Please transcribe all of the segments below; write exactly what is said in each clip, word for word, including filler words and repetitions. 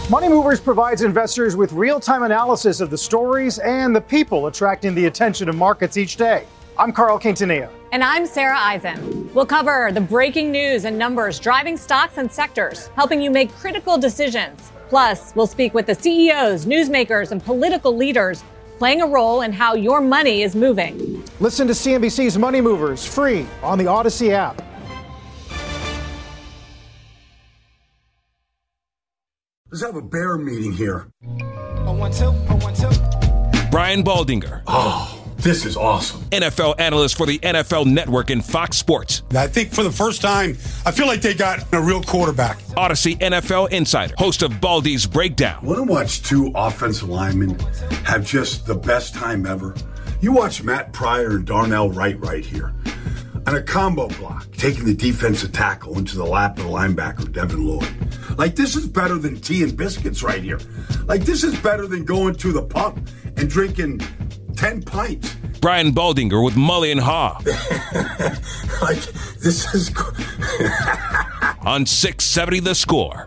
Money Movers provides investors with real-time analysis of the stories and the people attracting the attention of markets each day. I'm Carl Quintanilla. And I'm Sarah Eisen. We'll cover the breaking news and numbers driving stocks and sectors, helping you make critical decisions. Plus, we'll speak with the C E Os, newsmakers, and political leaders playing a role in how your money is moving. Listen to C N B C's Money Movers free on the Odyssey app. Let's have a bear meeting here. Oh, one, two, oh, one, two. Brian Baldinger. Oh, this is awesome. N F L analyst for the N F L Network and Fox Sports. I think for the first time, I feel like they got a real quarterback. Odyssey N F L insider, host of Baldy's Breakdown. Want to watch two offensive linemen have just the best time ever? You watch Matt Pryor and Darnell Wright right here. On a combo block, taking the defensive tackle into the lap of the linebacker, Devin Lloyd. Like, this is better than tea and biscuits right here. Like, this is better than going to the pub and drinking ten pints. Brian Baldinger with Mully and Haw. Like, this is... on six seventy The Score.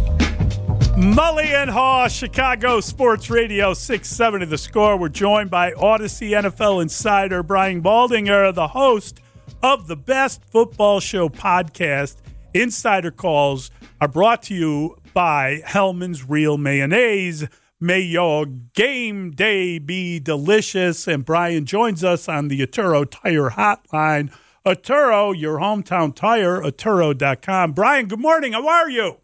Mully and Haw, Chicago Sports Radio, six seventy The Score. We're joined by Odyssey N F L insider Brian Baldinger, the host of the Best Football Show podcast. Insider calls are brought to you by Hellman's Real Mayonnaise. May your game day be delicious. And Brian joins us on the Atturo Tire Hotline. Atturo, your hometown tire, atturo dot com. Brian, good morning. How are you?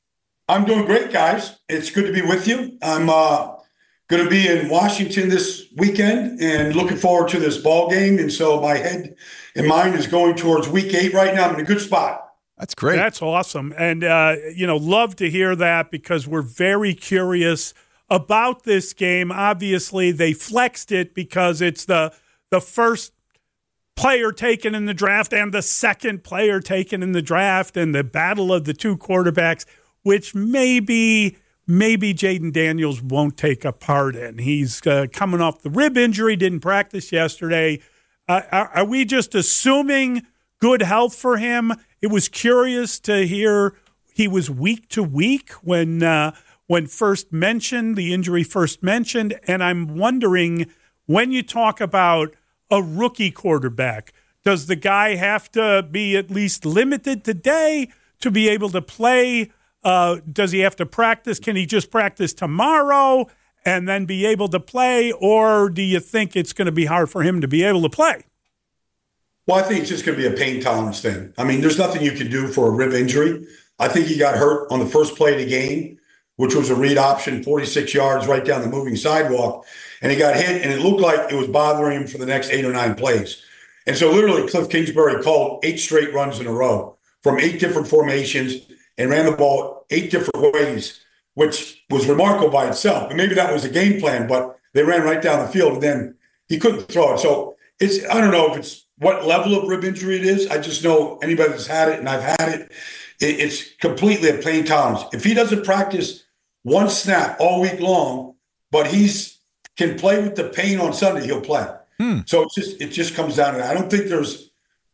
I'm doing great, guys. It's good to be with you. I'm uh, going to be in Washington this weekend and looking forward to this ball game. And so my head and mind is going towards week eight right now. I'm in a good spot. That's great. That's awesome. And, uh, you know, love to hear that because we're very curious about this game. Obviously, they flexed it because it's the the first player taken in the draft and the second player taken in the draft and the battle of the two quarterbacks, which maybe maybe Jaden Daniels won't take a part in. He's uh, coming off the rib injury, didn't practice yesterday. Uh, are, are we just assuming good health for him? It was curious to hear he was week to week when uh, when first mentioned, the injury first mentioned, and I'm wondering, when you talk about a rookie quarterback, does the guy have to be at least limited today to be able to play? Uh, does he have to practice? Can he just practice tomorrow and then be able to play? Or do you think it's going to be hard for him to be able to play? Well, I think it's just going to be a pain tolerance thing. I mean, there's nothing you can do for a rib injury. I think he got hurt on the first play of the game, which was a read option, forty-six yards right down the moving sidewalk. And he got hit, and it looked like it was bothering him for the next eight or nine plays. And so literally Cliff Kingsbury called eight straight runs in a row from eight different formations and ran the ball eight different ways, which was remarkable by itself. And maybe that was a game plan, but they ran right down the field, and then he couldn't throw it. So it's, I don't know if it's what level of rib injury it is. I just know anybody that's had it, and I've had it, it it's completely a pain tolerance. If he doesn't practice one snap all week long, but he's can play with the pain on Sunday, he'll play. Hmm. So it's just it just comes down to that. I don't think there's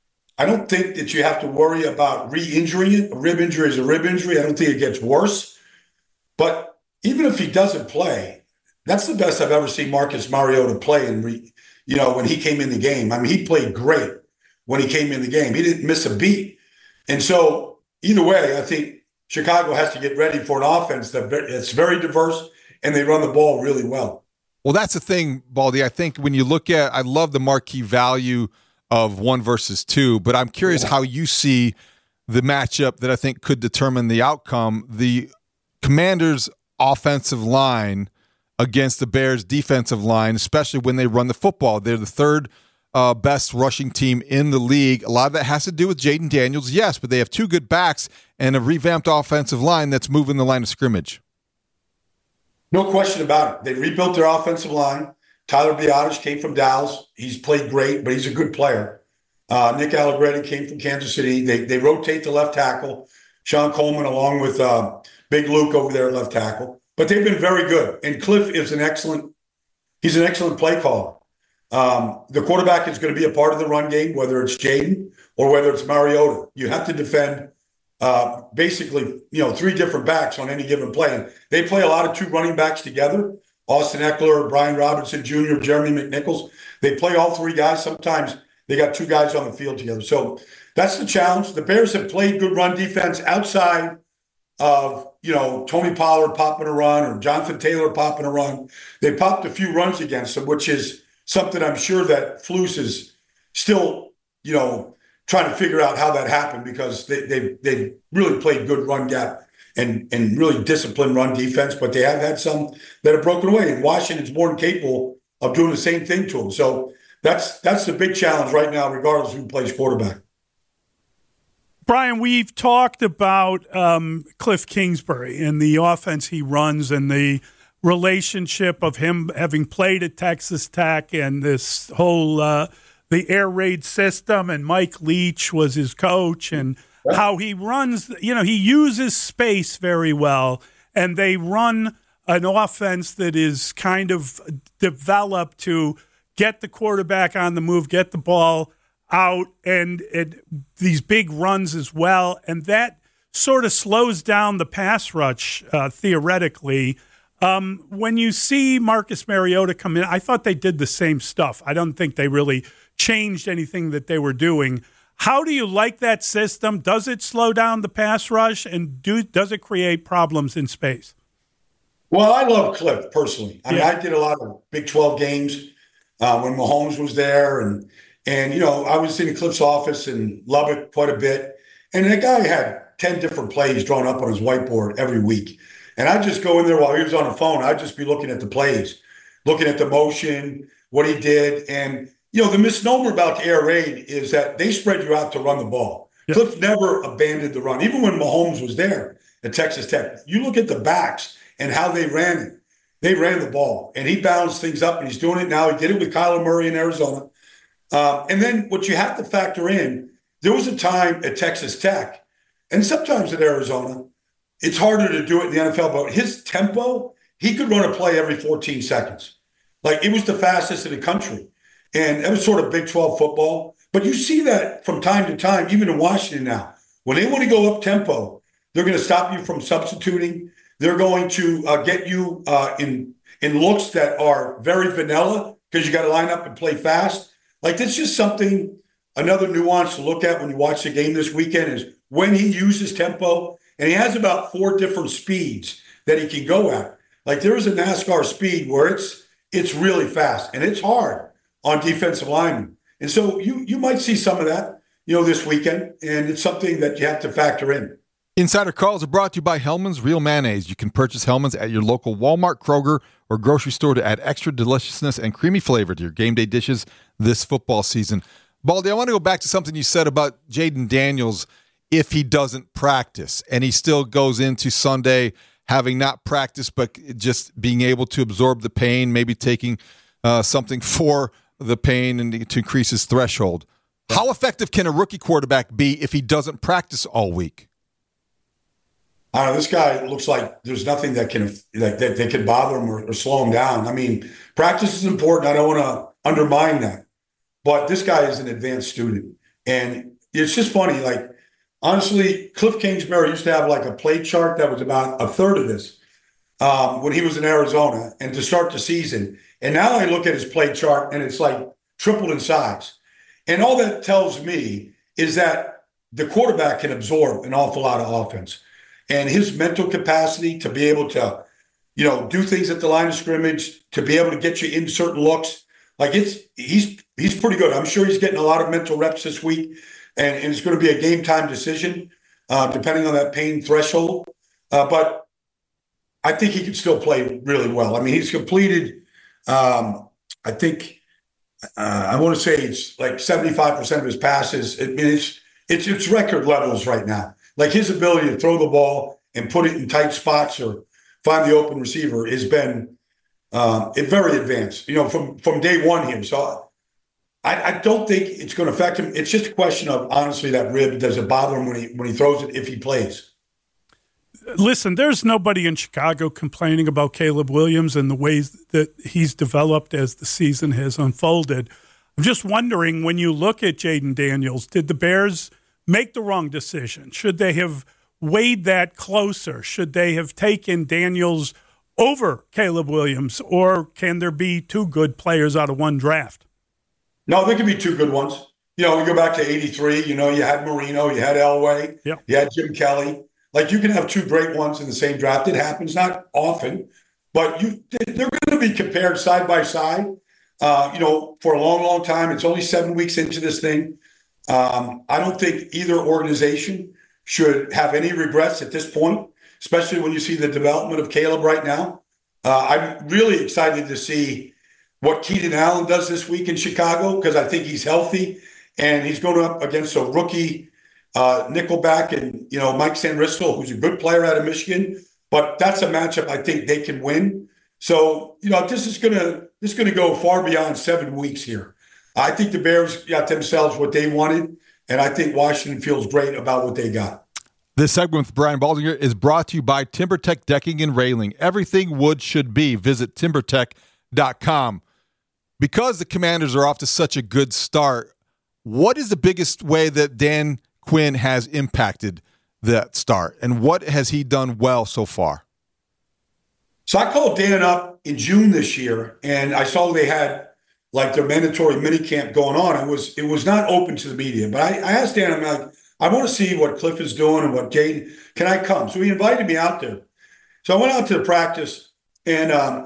I don't think that you have to worry about re-injuring it. A rib injury is a rib injury. I don't think it gets worse. But even if he doesn't play, that's the best I've ever seen Marcus Mariota play. And re, you know, when he came in the game, I mean, he played great when he came in the game. He didn't miss a beat. And so either way, I think Chicago has to get ready for an offense that it's very diverse and they run the ball really well. Well, that's the thing, Baldy. I think when you look at, I love the marquee value of one versus two, but I'm curious how you see the matchup that I think could determine the outcome. The Commanders' offensive line against the Bears' defensive line, especially when they run the football. They're the third uh, best rushing team in the league. A lot of that has to do with Jaden Daniels, yes, but they have two good backs and a revamped offensive line that's moving the line of scrimmage. No question about it. They rebuilt their offensive line. Tyler Biadasz came from Dallas. He's played great, but he's a good player. Uh, Nick Allegretti came from Kansas City. They they rotate the left tackle, Sean Coleman, along with uh, Big Luke over there at left tackle. But they've been very good. And Cliff is an excellent, he's an excellent play caller. Um, the quarterback is going to be a part of the run game, whether it's Jaden or whether it's Mariota. You have to defend uh, basically, you know, three different backs on any given play. And they play a lot of two running backs together. Austin Eckler, Brian Robinson Junior, Jeremy McNichols. They play all three guys. Sometimes they got two guys on the field together. So that's the challenge. The Bears have played good run defense outside of, you know, Tony Pollard popping a run or Jonathan Taylor popping a run. They popped a few runs against them, which is something I'm sure that Flus is still, you know, trying to figure out how that happened, because they they they really played good run gap and and really disciplined run defense, but they have had some that have broken away. And Washington's more than capable of doing the same thing to them. So that's that's the big challenge right now, regardless of who plays quarterback. Brian, we've talked about um, Cliff Kingsbury and the offense he runs and the relationship of him having played at Texas Tech and this whole uh, the air raid system, and Mike Leach was his coach, and right. how he runs, you know, he uses space very well, and they run an offense that is kind of developed to get the quarterback on the move, get the ball out, and, and these big runs as well, and that sort of slows down the pass rush uh, theoretically. Um, when you see Marcus Mariota come in, I thought they did the same stuff. I don't think they really changed anything that they were doing. How do you like that system? Does it slow down the pass rush, and do does it create problems in space? Well, I love Cliff personally. I yeah. mean, I did a lot of Big twelve games uh, when Mahomes was there, and and you know, I was in Cliff's office in Lubbock quite a bit, and that guy had ten different plays drawn up on his whiteboard every week. And I'd just go in there while he was on the phone. I'd just be looking at the plays, looking at the motion, what he did. And, you know, the misnomer about the air raid is that they spread you out to run the ball. Yep. Cliff never abandoned the run. Even when Mahomes was there at Texas Tech, you look at the backs and how they ran it. They ran the ball. And he balanced things up, and he's doing it now. He did it with Kyler Murray in Arizona. Uh, and then what you have to factor in, there was a time at Texas Tech, and sometimes at Arizona, it's harder to do it in the N F L, but his tempo, he could run a play every fourteen seconds. Like, it was the fastest in the country. And it was sort of Big twelve football. But you see that from time to time, even in Washington now. When they want to go up tempo, they're going to stop you from substituting. They're going to uh, get you uh, in, in looks that are very vanilla, because you got to line up and play fast. Like, that's just something, another nuance to look at when you watch the game this weekend, is when he uses tempo. And he has about four different speeds that he can go at. Like, there is a NASCAR speed where it's it's really fast, and it's hard on defensive linemen. And so you you might see some of that, you know, this weekend, and it's something that you have to factor in. Insider Calls are brought to you by Hellmann's Real Mayonnaise. You can purchase Hellmann's at your local Walmart, Kroger, or grocery store to add extra deliciousness and creamy flavor to your game day dishes this football season. Baldy, I want to go back to something you said about Jayden Daniels. If he doesn't practice and he still goes into Sunday having not practiced, but just being able to absorb the pain, maybe taking uh, something for the pain and to increase his threshold. How effective can a rookie quarterback be if he doesn't practice all week? I don't know. This guy looks like there's nothing that can that, that, that can bother him or, or slow him down. I mean, practice is important. I don't want to undermine that. But this guy is an advanced student. And it's just funny, like, honestly, Cliff Kingsbury used to have like a play chart that was about a third of this um, when he was in Arizona and to start the season. And now I look at his play chart and it's like tripled in size. And all that tells me is that the quarterback can absorb an awful lot of offense. And his mental capacity to be able to, you know, do things at the line of scrimmage, to be able to get you in certain looks, like it's he's he's pretty good. I'm sure he's getting a lot of mental reps this week. And, and it's going to be a game time decision, uh, depending on that pain threshold. Uh, but I think he can still play really well. I mean, he's completed, um, I think, uh, I want to say it's like seventy-five percent of his passes. I mean, it's, it's, it's record levels right now. Like, his ability to throw the ball and put it in tight spots or find the open receiver has been uh, very advanced, you know, from, from day one here. So I, I don't think it's going to affect him. It's just a question of, honestly, that rib. Does it bother him when he when he throws it if he plays? Listen, there's nobody in Chicago complaining about Caleb Williams and the ways that he's developed as the season has unfolded. I'm just wondering, when you look at Jayden Daniels, did the Bears make the wrong decision? Should they have weighed that closer? Should they have taken Daniels over Caleb Williams, or can there be two good players out of one draft? No, there could be two good ones. You know, you go back to eighty-three, you know, you had Marino, you had Elway, yep. you had Jim Kelly. Like, you can have two great ones in the same draft. It happens, not often, but you they're going to be compared side by side, uh, you know, for a long, long time. It's only seven weeks into this thing. Um, I don't think either organization should have any regrets at this point, especially when you see the development of Caleb right now. Uh, I'm really excited to see what Keenan Allen does this week in Chicago, because I think he's healthy and he's going up against a rookie uh, nickelback and, you know, Mike Sanristel, who's a good player out of Michigan. But that's a matchup I think they can win. So, you know, this is going to this is going to go far beyond seven weeks here. I think the Bears got themselves what they wanted, and I think Washington feels great about what they got. This segment with Brian Baldinger is brought to you by TimberTech Decking and Railing. Everything wood should be. Visit timber tech dot com. Because the Commanders are off to such a good start, what is the biggest way that Dan Quinn has impacted that start, and what has he done well so far? So I called Dan up in June this year, and I saw they had like their mandatory minicamp going on. It was it was not open to the media, but I, I asked Dan, I'm like, I want to see what Cliff is doing and what Jaden, can I come? So he invited me out there. So I went out to the practice, and um,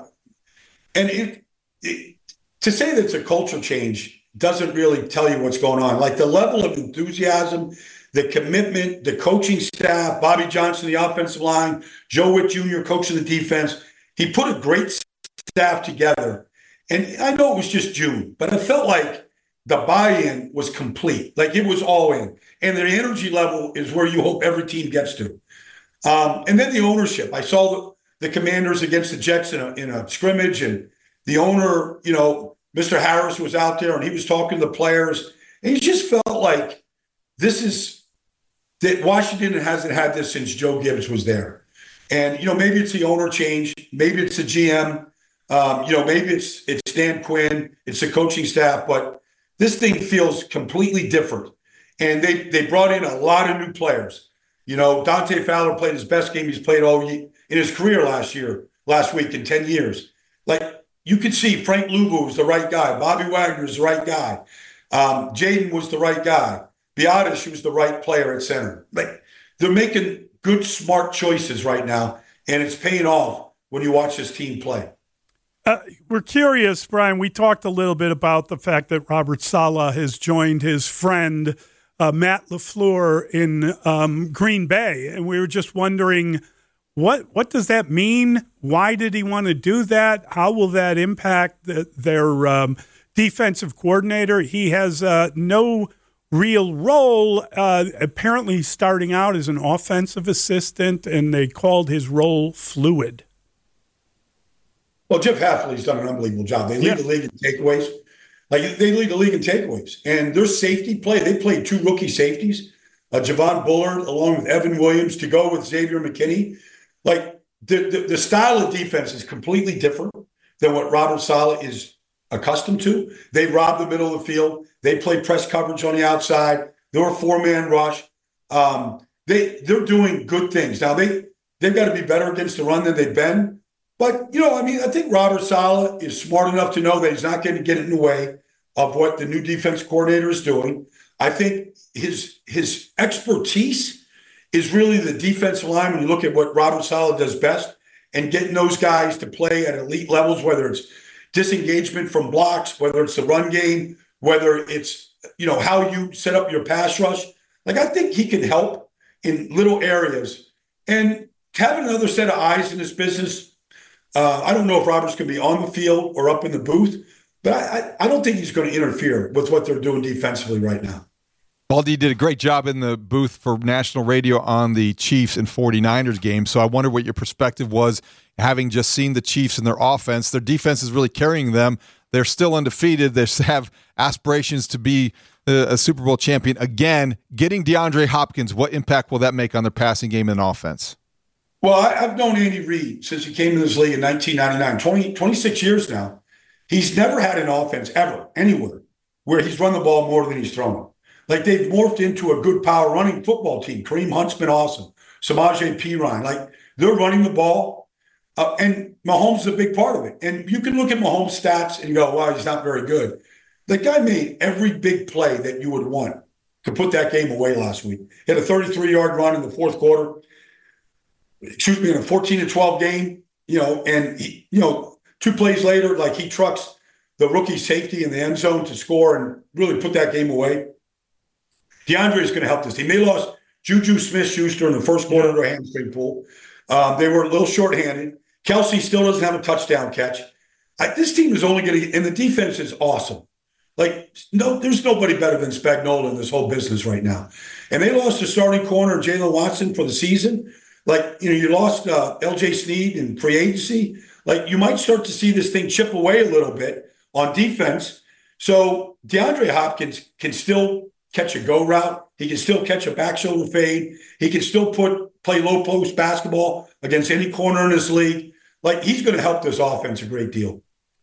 and it, it, to say that it's a culture change doesn't really tell you what's going on. Like the level of enthusiasm, the commitment, the coaching staff, Bobby Johnson, the offensive line, Joe Witt Junior coaching the defense. He put a great staff together. And I know it was just June, but I felt like the buy-in was complete. Like it was all in. And the energy level is where you hope every team gets to. Um, and then the ownership. I saw the, the Commanders against the Jets in a, in a scrimmage, and the owner, you know, Mister Harris was out there and he was talking to the players. And you just felt like this is that Washington hasn't had this since Joe Gibbs was there. And, you know, maybe it's the owner change. Maybe it's the G M. Um, you know, maybe it's it's Dan Quinn. It's the coaching staff. But this thing feels completely different. And they they brought in a lot of new players. You know, Dante Fowler played his best game he's played all in his career last year, last week in ten years. Like, you could see Frank Luvu was the right guy. Bobby Wagner was the right guy. Um, Jaden was the right guy. Biadasz was the right player at center. Like, they're making good, smart choices right now, and it's paying off when you watch this team play. Uh, we're curious, Brian. We talked a little bit about the fact that Robert Saleh has joined his friend uh, Matt LaFleur in um, Green Bay, and we were just wondering, what what does that mean? Why did he want to do that? How will that impact the, their um, defensive coordinator? He has uh, no real role, uh, apparently starting out as an offensive assistant, and they called his role fluid. Well, Jeff Hafley's done an unbelievable job. They lead yeah. the league in takeaways. Like, they lead the league in takeaways. And their safety play, they played two rookie safeties, uh, Javon Bullard along with Evan Williams to go with Xavier McKinney. Like, the, the, the style of defense is completely different than what Robert Saleh is accustomed to. They rob the middle of the field. They play press coverage on the outside. They're a four-man rush. Um, they, they're doing good things. Now, they, they've got to be better against the run than they've been. But, you know, I mean, I think Robert Saleh is smart enough to know that he's not going to get in the way of what the new defense coordinator is doing. I think his his expertise is really the defensive line when you look at what Robert Saleh does best, and getting those guys to play at elite levels, whether it's disengagement from blocks, whether it's the run game, whether it's, you know, how you set up your pass rush. Like, I think he can help in little areas. And having another set of eyes in this business, Uh, I don't know if Robert's going to be on the field or up in the booth, but I, I, I don't think he's going to interfere with what they're doing defensively right now. Baldy did a great job in the booth for national radio on the Chiefs and 49ers game, so I wonder what your perspective was, having just seen the Chiefs and their offense. Their defense is really carrying them. They're still undefeated. They have aspirations to be a, a Super Bowl champion. Again, getting DeAndre Hopkins, what impact will that make on their passing game and offense? Well, I, I've known Andy Reid since he came to this league in nineteen ninety-nine, twenty, twenty-six years now. He's never had an offense ever, anywhere, where he's run the ball more than he's thrown it. Like they've morphed into a good power running football team. Kareem Hunt's been awesome. Samaje Perine, like they're running the ball, uh, and Mahomes is a big part of it. And you can look at Mahomes' stats and go, "Wow, he's not very good." The guy made every big play that you would want to put that game away last week. He had a thirty-three yard run in the fourth quarter. Excuse me, in a fourteen to twelve game. You know, and he, you know, two plays later, like he trucks the rookie safety in the end zone to score and really put that game away. DeAndre is going to help this team. They lost Juju Smith-Schuster in the first quarter of their hamstring pull. Um, they were a little shorthanded. Kelsey still doesn't have a touchdown catch. I, this team is only going to – and the defense is awesome. Like, no, there's nobody better than Spagnuolo in this whole business right now. And they lost the starting corner, Jalen Watson, for the season. Like, you know, you lost uh, L J Snead in free agency. Like, you might start to see this thing chip away a little bit on defense. So DeAndre Hopkins can still catch a go route. He can still catch a back shoulder fade. He can still put play low post basketball against any corner in this league. Like, he's going to help this offense a great deal.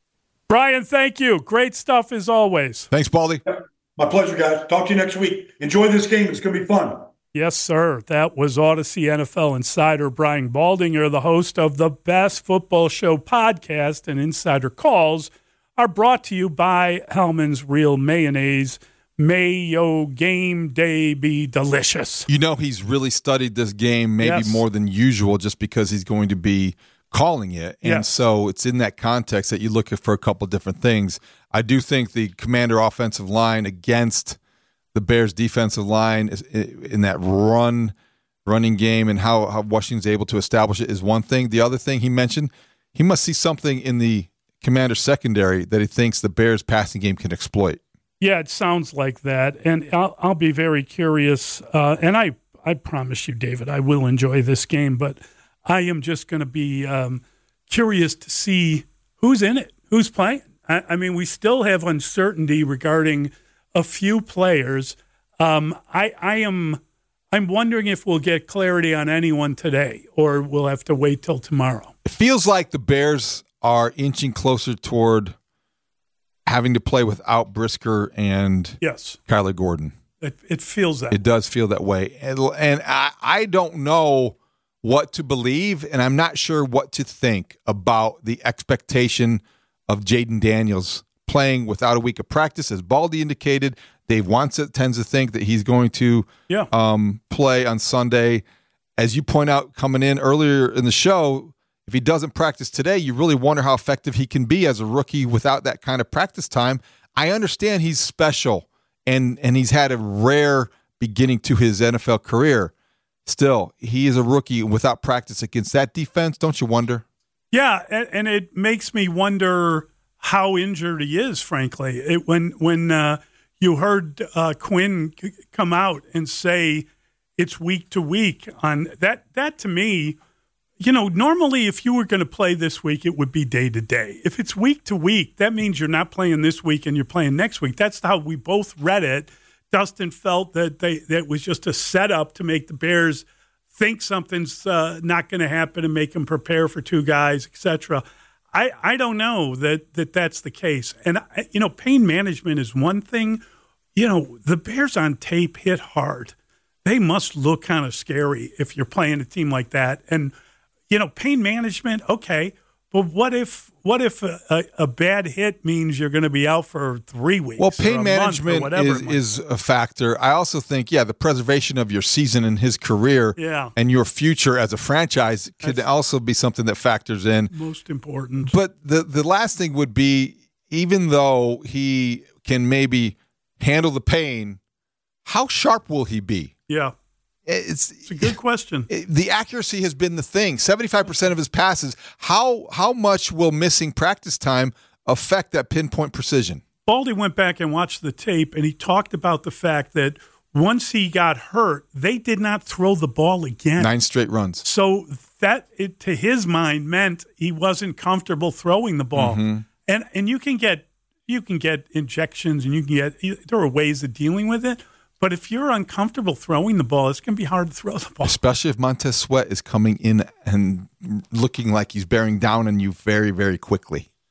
Brian, thank you. Great stuff as always. Thanks, Baldy. My pleasure, guys. Talk to you next week. Enjoy this game. It's going to be fun. Yes, sir. That was Odyssey N F L insider Brian Baldinger, the host of the Best Football Show podcast, and Insider Calls are brought to you by Hellman's Real Mayonnaise. May your game day be delicious. You know, he's really studied this game maybe Yes. more than usual just because he's going to be calling it. And Yes. so it's in that context that you look for a couple different things. I do think the Commander offensive line against the Bears defensive line is in that run running game and how, how Washington's able to establish it is one thing. The other thing he mentioned, he must see something in the Commander secondary that he thinks the Bears passing game can exploit. Yeah, it sounds like that. And I'll, I'll be very curious. Uh, and I, I promise you, David, I will enjoy this game, but I am just going to be um, curious to see who's in it, who's playing. I, I mean, we still have uncertainty regarding a few players. Um, I, I am I'm wondering if we'll get clarity on anyone today or we'll have to wait till tomorrow. It feels like the Bears are inching closer toward having to play without Brisker and Yes. Kyler Gordon. It, it feels that. It does feel that way. And, and I, I don't know what to believe, and I'm not sure what to think about the expectation of Jaden Daniels playing without a week of practice. As Baldy indicated, Dave Wantz tends to think that he's going to yeah. um, play on Sunday. As you point out coming in earlier in the show, if he doesn't practice today, you really wonder how effective he can be as a rookie without that kind of practice time. I understand he's special, and and he's had a rare beginning to his N F L career. Still, he is a rookie without practice against that defense. Don't you wonder? Yeah, and, and it makes me wonder how injured he is, frankly. It, when when uh, you heard uh, Quinn c- come out and say it's week to week on that, that to me, you know, normally if you were going to play this week, it would be day to day. If it's week to week, that means you're not playing this week and you're playing next week. That's how we both read it. Dustin felt that they that was just a setup to make the Bears think something's uh, not going to happen and make them prepare for two guys, et cetera. I, I don't know that, that that's the case. And, you know, pain management is one thing. You know, the Bears on tape hit hard. They must look kind of scary if you're playing a team like that. And, you know, pain management, okay. But what if what if a, a, a bad hit means you're going to be out for three weeks? Well, or pain a management month or whatever is, it might is a factor. I also think, yeah, the preservation of your season and his career Yeah. and your future as a franchise could That's- also be something that factors in. be most important. But the, the last thing would be, even though he can maybe handle the pain, how sharp will he be? yeah, It's, it's a good question. it- the accuracy has been the thing. seventy-five percent of his passes. How how much will missing practice time affect that pinpoint precision? Baldy went back and watched the tape, and he talked about the fact that once he got hurt, they did not throw the ball again. Nine straight runs. So that, it, to his mind, meant he wasn't comfortable throwing the ball. Mm-hmm. And and you can get you can get injections, and you can get there are ways of dealing with it. But if you're uncomfortable throwing the ball, it's going to be hard to throw the ball. Especially if Montez Sweat is coming in and looking like he's bearing down on you very, very quickly.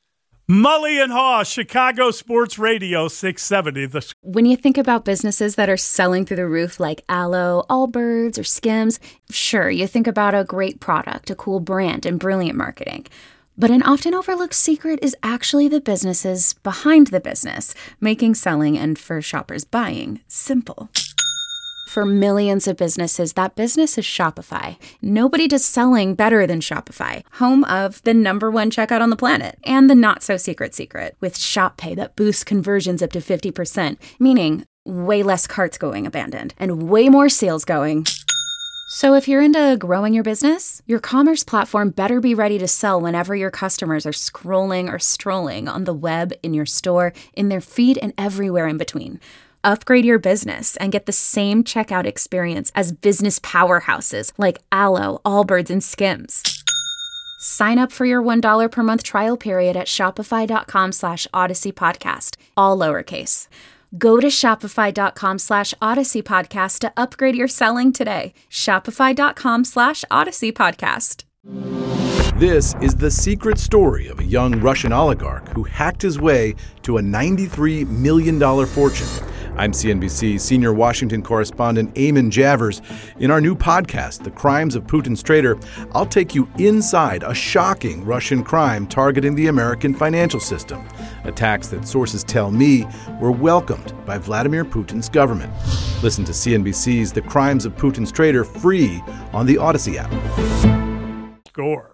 Mully and Haw, Chicago Sports Radio six seventy. The When you think about businesses that are selling through the roof like Aloe, Allbirds, or Skims, sure, you think about a great product, a cool brand, and brilliant marketing. But an often overlooked secret is actually the businesses behind the business, making selling and for shoppers buying simple. For millions of businesses, that business is Shopify. Nobody does selling better than Shopify, home of the number one checkout on the planet and the not-so-secret secret with Shop Pay that boosts conversions up to fifty percent, meaning way less carts going abandoned and way more sales going. So if you're into growing your business, your commerce platform better be ready to sell whenever your customers are scrolling or strolling on the web, in your store, in their feed, and everywhere in between. Upgrade your business and get the same checkout experience as business powerhouses like Aloe, Allbirds, and Skims. Sign up for your one dollar per month trial period at shopify.com slash Odyssey Podcast, all lowercase. Go to shopify.com slash Odyssey Podcast to upgrade your selling today. Shopify.com slash Odyssey Podcast. This is the secret story of a young Russian oligarch who hacked his way to a ninety-three million dollars fortune. I'm C N B C senior Washington correspondent Eamon Javers. In our new podcast, The Crimes of Putin's Traitor, I'll take you inside a shocking Russian crime targeting the American financial system. Attacks that sources tell me were welcomed by Vladimir Putin's government. Listen to C N B C's The Crimes of Putin's Traitor free on the Odyssey app. Score.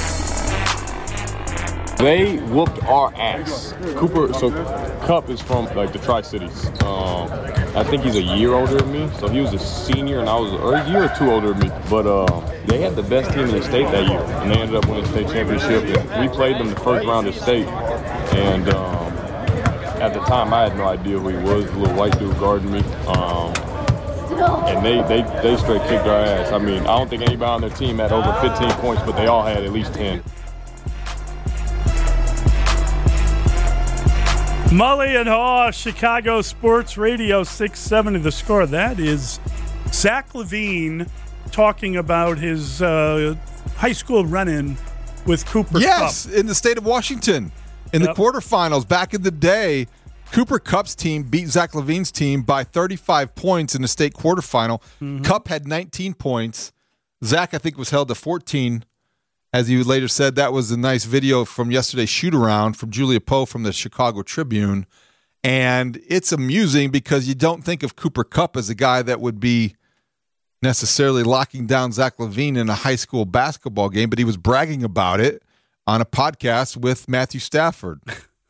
They whooped our ass. Cooper, so Kupp is from like the Tri-Cities. Um, I think he's a year older than me, so he was a senior and I was or a year or two older than me. But uh, they had the best team in the state that year, and they ended up winning the state championship. And we played them the first round of state, and um, at the time I had no idea who he was. The little white dude guarding me. Um, And they, they, they straight kicked our ass. I mean, I don't think anybody on their team had over fifteen points, but they all had at least ten. Mully and Haw, Chicago Sports Radio six seventy. The Score. That is Zach LaVine talking about his uh, high school run-in with Cooper yes, Kupp. in the state of Washington. In Yep. the quarterfinals, back in the day, Cooper Kupp's team beat Zach LaVine's team by thirty-five points in the state quarterfinal. Mm-hmm. Kupp had nineteen points. Zach, I think, was held to fourteen. As he later said, that was a nice video from yesterday's shoot-around from Julia Poe from the Chicago Tribune. And it's amusing because you don't think of Cooper Kupp as a guy that would be necessarily locking down Zach LaVine in a high school basketball game, but he was bragging about it on a podcast with Matthew Stafford.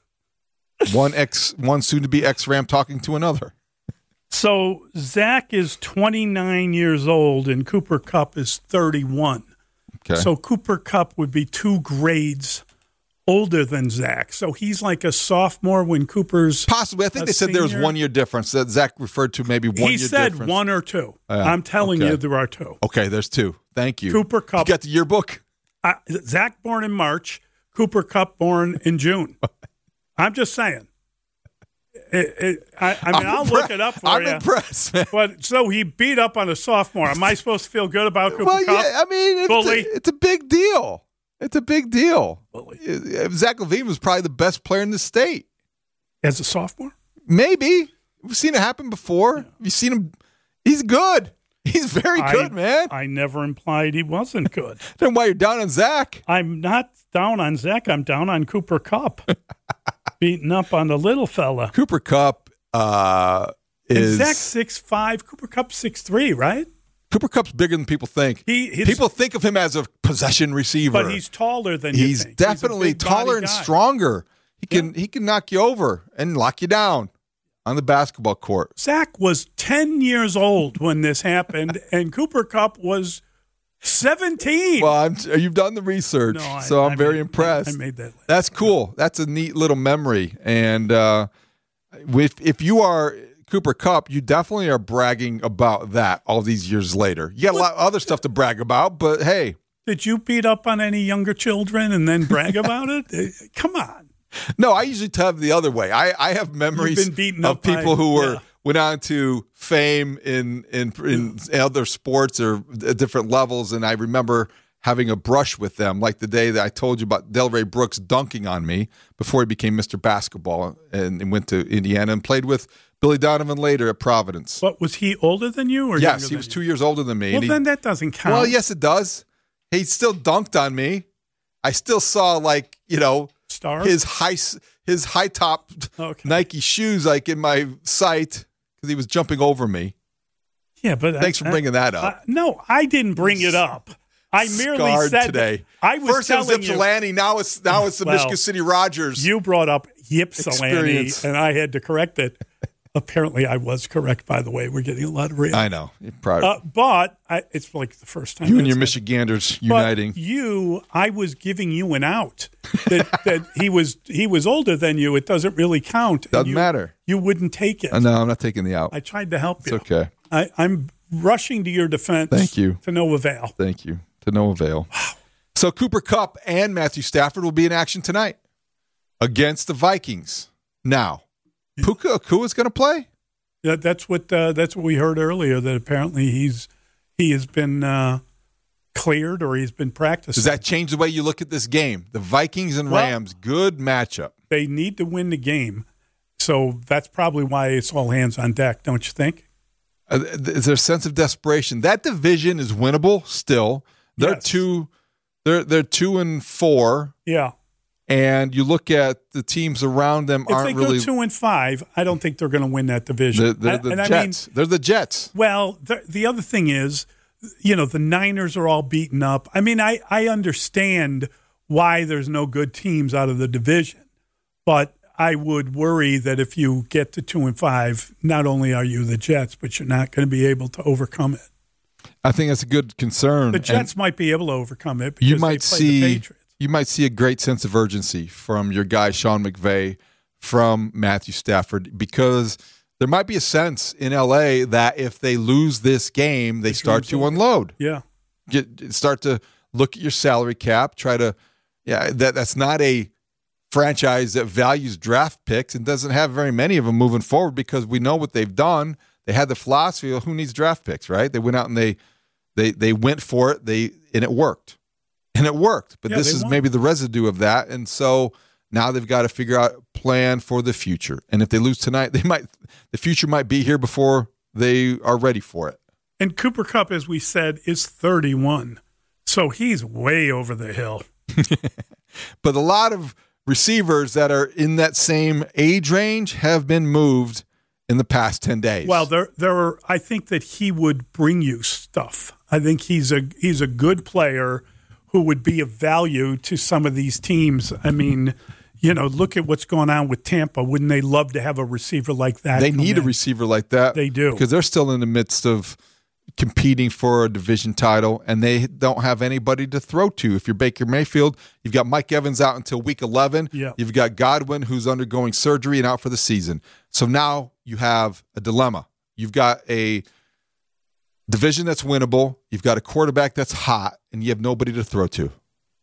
One ex, one soon-to-be ex-Ram talking to another. So Zach is twenty-nine years old and Cooper Kupp is thirty-one. Okay. So Cooper Kupp would be two grades older than Zach. So he's like a sophomore when Cooper's possibly. I think they said there was one year difference. That Zach referred to maybe one he year said difference. one or two. Uh, I'm telling okay. you there are two. Okay, there's two. Thank you. Cooper Kupp. You got the yearbook? Uh, Zach born in March. Cooper Kupp born in June. I'm just saying. It, it, I, I mean, I'm I'll impre- look it up for I'm you. I'm impressed, man. But so he beat up on a sophomore. Am I supposed to feel good about Cooper well, Kupp? yeah, I mean, it's Bully. a, it's a big deal. It's a big deal. Bully. Zach LaVine was probably the best player in the state. As a sophomore? Maybe. We've seen it happen before. Yeah. You've seen him. He's good. He's very I, good, man. I never implied he wasn't good. Then why you're down on Zach? I'm not down on Zach. I'm down on Cooper Kupp. Beating up on the little fella. Cooper Kupp uh, is... And Zach six five, Cooper Kupp six three, right? Cooper Kupp's bigger than people think. He, people think of him as a possession receiver. But he's taller than he's you think. Definitely he's taller and guy. stronger. He can yeah. he can knock you over and lock you down on the basketball court. Zach was ten years old when this happened, and Cooper Kupp was seventeen. Well, I'm, you've done the research, no, I, so I'm I very made, impressed. I made that. That's cool. That's a neat little memory. And uh, if if you are Cooper Kupp, you definitely are bragging about that all these years later. You got what? a lot of other stuff to brag about, but hey. Did you beat up on any younger children and then brag about it? Come on. No, I usually tell them the other way. I, I have memories You've been beaten of up people by, who were yeah. went on to fame in in in other sports or different levels, and I remember having a brush with them, like the day that I told you about Delray Brooks dunking on me before he became Mister Basketball and, and went to Indiana and played with Billy Donovan later at Providence. But was he older than you? Or yes, he than was you? two years older than me. Well, he, then that doesn't count. Well, yes, it does. He still dunked on me. I still saw, like, you know, Stars? his high his high top okay. Nike shoes, like, in my sight because he was jumping over me. Yeah, but thanks I, for bringing that up. I, no, I didn't bring it up. I merely Scarred said today. That I was First it was telling you. Ypsilanti, now it's now it's the Well, Michigan City Rogers. You brought up Ypsilanti, Experience. and I had to correct it. Apparently, I was correct. By the way, we're getting a lot of reaction. I know, You're proud. Uh, but I, it's like the first time you and your said. Michiganders But uniting. you, I was giving you an out that, that he was he was older than you. It doesn't really count. And Doesn't you, matter. You wouldn't take it. Uh, no, I'm not taking the out. I tried to help It's you. okay. I, I'm rushing to your defense. Thank you. To no avail. Thank you. To no avail. Wow. So Cooper Kupp and Matthew Stafford will be in action tonight against the Vikings. Now, Puka Akua's going to play? Yeah, that's what uh, that's what we heard earlier. That apparently he's he has been uh, cleared or he's been practicing. Does that change the way you look at this game? The Vikings and Well, Rams, good matchup. They need to win the game, so that's probably why it's all hands on deck. Don't you think? Uh, is there a sense of desperation? That division is winnable still. They're Yes. two. They're they're two and four. Yeah. And you look at the teams around them If aren't they really. go two and five, I don't think they're going to win that division. They're, they're the and Jets. I mean, they're the Jets. well, the, the other thing is, you know, the Niners are all beaten up. I mean, I, I understand why there's no good teams out of the division, but I would worry that if you get to two and five, not only are you the Jets, but you're not going to be able to overcome it. I think that's a good concern. The Jets And might be able to overcome it because you might they play the see Patriots. you might see a great sense of urgency from your guy Sean McVay, from Matthew Stafford, because there might be a sense in L A that if they lose this game, they start to unload. Yeah. Get start to look at your salary cap, try to yeah, that that's not a franchise that values draft picks and doesn't have very many of them moving forward because we know what they've done. They had the philosophy of who needs draft picks, right? They went out and they they they went for it, they and it worked. And it worked. But Yeah, this they is won. maybe the residue of that. And so now they've got to figure out a plan for the future. And if they lose tonight, they might the future might be here before they are ready for it. And Cooper Kupp, as we said, is thirty-one. So he's way over the hill. But a lot of receivers that are in that same age range have been moved in the past ten days. Well, there, there are. I think that he would bring you stuff. I think he's a he's a good player who would be of value to some of these teams. I mean, you know, look at what's going on with Tampa. Wouldn't they love to have a receiver like that? They come need a in? receiver like that. They do. Because they're still in the midst of competing for a division title, and they don't have anybody to throw to. If you're Baker Mayfield, you've got Mike Evans out until week eleven. Yeah. You've got Godwin, who's undergoing surgery and out for the season. So now you have a dilemma. You've got a division that's winnable. You've got a quarterback that's hot, and you have nobody to throw to.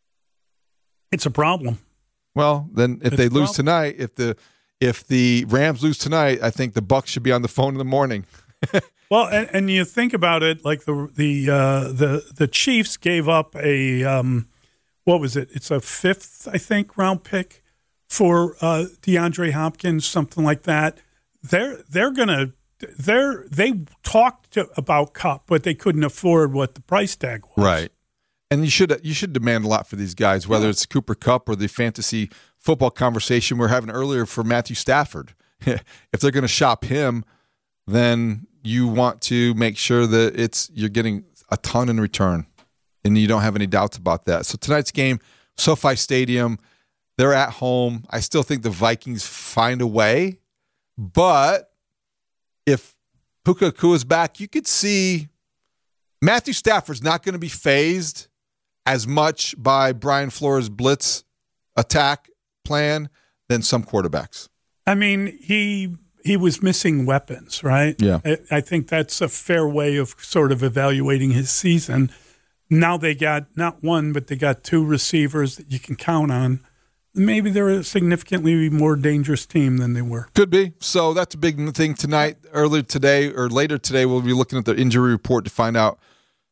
It's a problem. Well, then if It's they a lose problem. tonight, if the if the Rams lose tonight, I think the Bucs should be on the phone in the morning. Well, and, and you think about it, like the the uh, the the Chiefs gave up a um, what was it? It's a fifth, I think, round pick for uh, DeAndre Hopkins, something like that. They're they're gonna they're they talked to, about Kupp, but they couldn't afford what the price tag was. Right. And you should you should demand a lot for these guys, whether it's Cooper Kupp or the fantasy football conversation we we're having earlier for Matthew Stafford. If they're going to shop him, then you want to make sure that it's you're getting a ton in return, and you don't have any doubts about that. So tonight's game, SoFi Stadium, they're at home. I still think the Vikings find a way, but if Puka Akua's back, you could see Matthew Stafford's not going to be phased as much by Brian Flores' blitz attack plan than some quarterbacks. I mean, he he was missing weapons, right? Yeah. I, I think that's a fair way of sort of evaluating his season. Now they got not one, but they got two receivers that you can count on. Maybe they're a significantly more dangerous team than they were. Could be. So that's a big thing tonight. Earlier today or later today, we'll be looking at the injury report to find out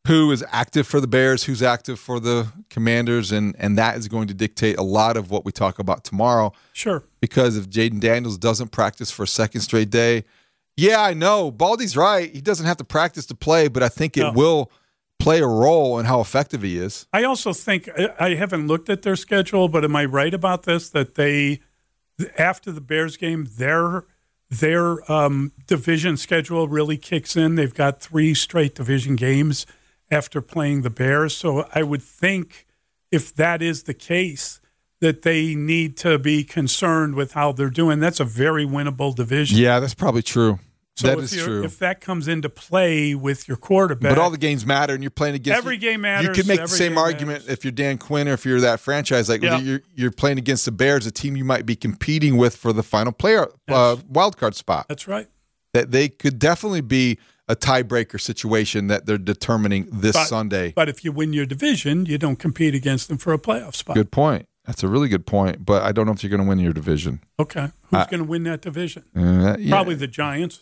who is active for the Bears, who's active for the Commanders, and and that is going to dictate a lot of what we talk about tomorrow. Sure. Because if Jaden Daniels doesn't practice for a second straight day, yeah, I know, Baldy's right. He doesn't have to practice to play, but I think it No. will play a role in how effective he is. I also think, I haven't looked at their schedule, but am I right about this, that they, after the Bears game, their their um, division schedule really kicks in? They've got three straight division games after playing the Bears. So I would think if that is the case, that they need to be concerned with how they're doing. That's a very winnable division. Yeah, that's probably true. So that if is you're- true. If that comes into play with your quarterback. But all the games matter, and you're playing against Every game matters. You could make the Every same game argument if you're Dan Quinn or if you're that franchise. Like Yeah. you're you're playing against the Bears, a team you might be competing with for the final player uh, wild card spot. That's right. That they could definitely be a tiebreaker situation that they're determining this But- Sunday. But if you win your division, you don't compete against them for a playoff spot. Good point. That's a really good point. But I don't know if you're going to win your division. Okay. Who's Uh, going to win that division? Uh, yeah. Probably the Giants.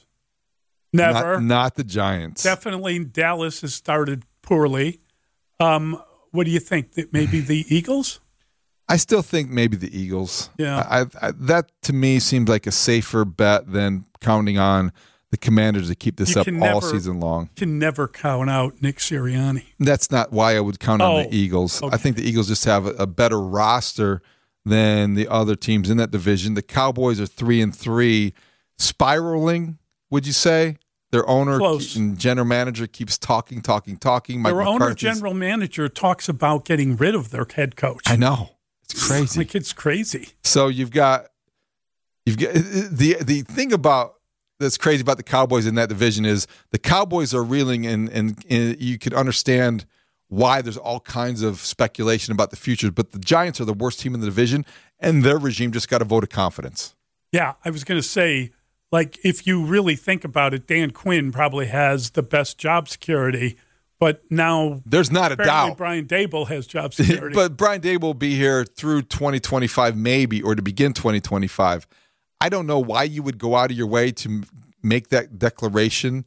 Never. Not, not the Giants. Definitely Dallas has started poorly. Um, what do you think? That maybe the Eagles? I still think maybe the Eagles. Yeah. I, I, that to me seemed like a safer bet than counting on the Commanders to keep this You up can all never- season long. Can never count out Nick Sirianni. That's not why I would count on Oh, the Eagles. okay. I think the Eagles just have a, a better roster than the other teams in that division. The Cowboys are three and three, spiraling. Would you say their owner Close. and general manager keeps talking, talking, talking? Mike Their owner, McCarthy's- general manager, talks about getting rid of their head coach. I know it's crazy. Like it's crazy. So you've got you've got the the thing about that's crazy about the Cowboys in that division is the Cowboys are reeling, and and, and you could understand why there's all kinds of speculation about the future. But the Giants are the worst team in the division, and their regime just got a vote of confidence. Yeah, I was going to say, like, if you really think about it, Dan Quinn probably has the best job security, but now There's not a apparently doubt. Brian Dable has job security. But Brian Dable will be here through twenty twenty-five, maybe, or to begin twenty twenty-five. I don't know why you would go out of your way to m- make that declaration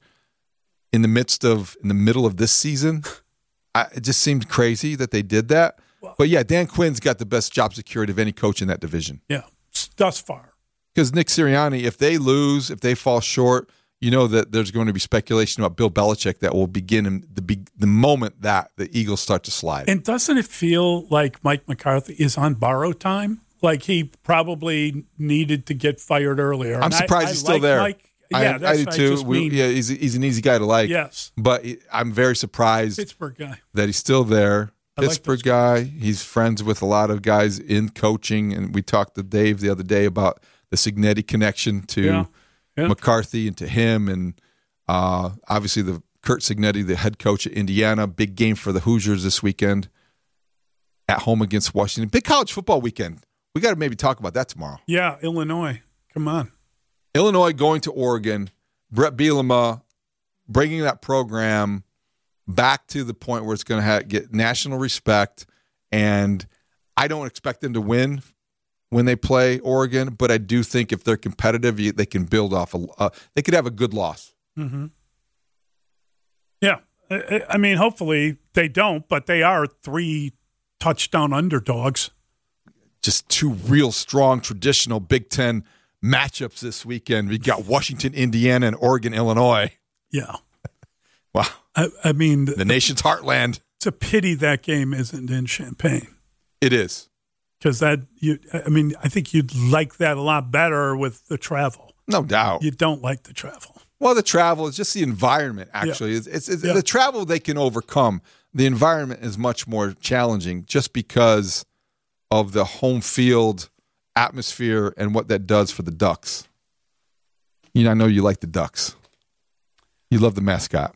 in the midst of, in the middle of this season. I, it just seemed crazy that they did that. But yeah, Dan Quinn's got the best job security of any coach in that division. yeah, s- thus far. Because Nick Sirianni, if they lose, if they fall short, you know that there's going to be speculation about Bill Belichick that will begin in the be- the moment that the Eagles start to slide. And doesn't it feel like Mike McCarthy is on borrowed time? Like he probably needed to get fired earlier. I'm And I- surprised I he's still like there. Mike. I, Yeah, I that's do I too. just We- mean yeah, he's, he's an easy guy to like. Yes. But I'm very surprised Pittsburgh guy. that he's still there. I like Pittsburgh guy. He's friends with a lot of guys in coaching. And we talked to Dave the other day about the Cignetti connection to Yeah. Yeah. McCarthy and to him. And uh, obviously the Kurt Cignetti, the head coach at Indiana. Big game for the Hoosiers this weekend at home against Washington. Big college football weekend. We got to maybe talk about that tomorrow. Yeah, Illinois. Come on. Illinois going to Oregon. Brett Bielema bringing that program back to the point where it's going to have, get national respect. And I don't expect them to win when they play Oregon, but I do think if they're competitive, you, they can build off. A, uh, they could have a good loss. Mm-hmm. Yeah. I, I mean, hopefully they don't, but they are three touchdown underdogs. Just two real strong traditional Big Ten matchups this weekend. We got Washington, Indiana, and Oregon, Illinois. Yeah. Wow. I, I mean, The nation's heartland. it's a pity that game isn't in Champaign. It is. Because that, you, I mean, I think you'd like that a lot better with the travel. No doubt. You don't like the travel. Well, the travel is just the environment, actually. Yeah. It's, it's, it's Yeah. The travel they can overcome. The environment is much more challenging just because of the home field atmosphere and what that does for the Ducks. You know, I know you like the Ducks. You love the mascot.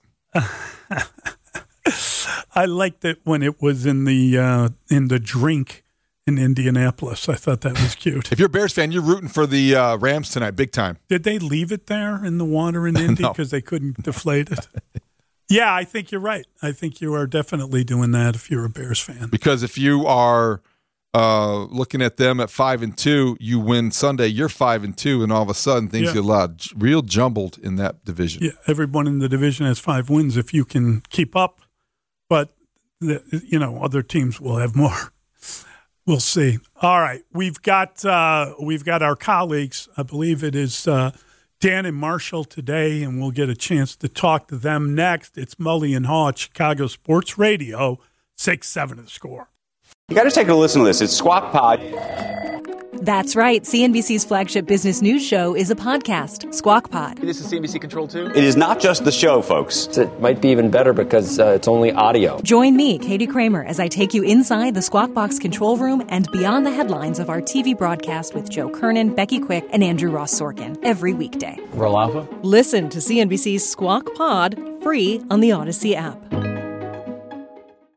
I liked it when it was in the uh, in the drink in Indianapolis. I thought that was cute. If you're a Bears fan, you're rooting for the uh, Rams tonight, big time. Did they leave it there in the water in Indy No. because they couldn't deflate it? Yeah, I think you're right. I think you are definitely doing that if you're a Bears fan. Because if you are uh, looking at them at five and two, you win Sunday. You're five and two, and all of a sudden things Yeah. get a lot j- real jumbled in that division. Yeah, everyone in the division has five wins. If you can keep up the, you know, other teams will have more. We'll see. All right, we've got uh, we've got our colleagues. I believe it is uh, Dan and Marshall today, and we'll get a chance to talk to them next. It's Mully and Haw at Chicago Sports Radio, six seven The Score. You got to take a listen to this. It's Squawk Pod. That's right. C N B C's flagship business news show is a podcast, Squawk Pod. This is C N B C Control too? It is not just the show, folks. It might be even better because uh, it's only audio. Join me, Katie Kramer, as I take you inside the Squawk Box control room and beyond the headlines of our T V broadcast with Joe Kernan, Becky Quick, and Andrew Ross Sorkin every weekday. Roll Alpha? Listen to C N B C's Squawk Pod free on the Odyssey app.